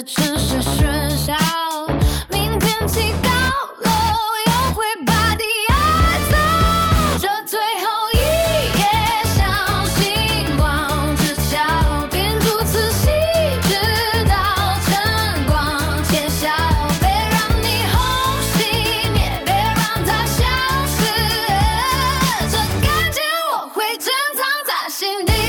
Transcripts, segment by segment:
的城市喧嚣，明天起高楼又会把你爱走。这最后一夜，像星光之桥，便如此细致到晨光揭晓。别让你红熄灭，别让它消失，这感觉我会珍藏在心底。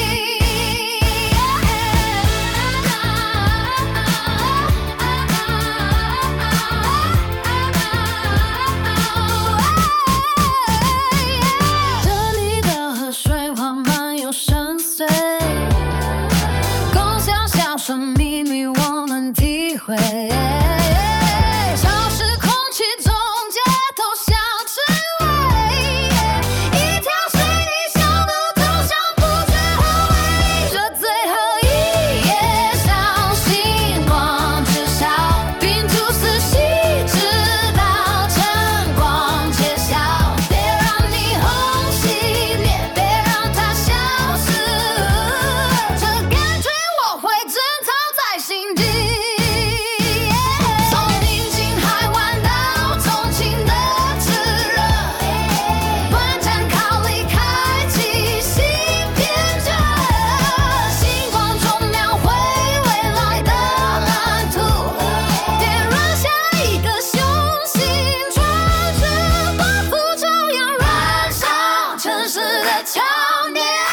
这里的河水缓慢又深邃，共享小声秘密我能体会。潮湿空气中街头像吃味，一条水泥小路通向不知何为。这最后一夜，像星光之桥，并如此细致到晨光揭晓。别让你红熄灭，别让它消失，这感觉我会珍藏在心底。从宁静海湾到重庆的炙热，短暂考离开启新篇章，星光中描绘未来的蓝图，点燃下一个雄心壮志，把浮照样燃烧城市的强烈。